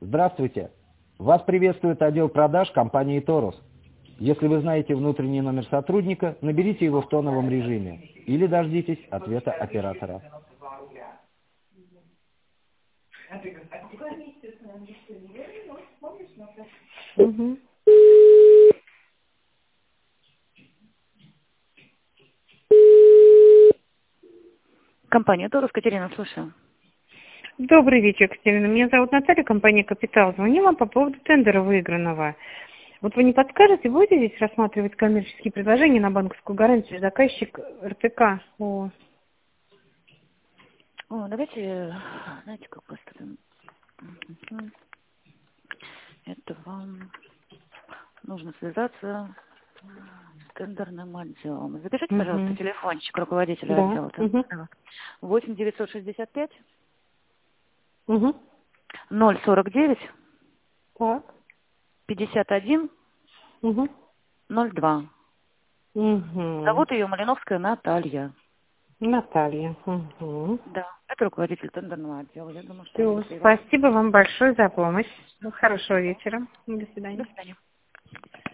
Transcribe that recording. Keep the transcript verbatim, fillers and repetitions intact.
Здравствуйте. Вас приветствует отдел продаж компании Торус. Если вы знаете внутренний номер сотрудника, наберите его в тоновом режиме или дождитесь ответа оператора. Угу. Компания Торус, Катерина, слушаю. Добрый вечер, Екатерина. Меня зовут Наталья, компания «Капитал». Звоню вам по поводу тендера выигранного. Вот вы не подскажете, будете здесь рассматривать коммерческие предложения на банковскую гарантию заказчик эр тэ ка? О. О, давайте, знаете, как поступим. Это вам нужно связаться с тендерным отделом. Запишите, Угу. пожалуйста, телефончик руководителя Да. отдела. Угу. восемь девятьсот шестьдесят пять Угу. ноль сорок девять Так. пятьдесят один Угу. ноль два. Угу. Зовут ее Малиновская Наталья. Наталья. Угу. Да, это руководитель тендерного отдела. Я думаю, что... Все. Спасибо вам большое за помощь. Хорошего вечера. До свидания. До свидания.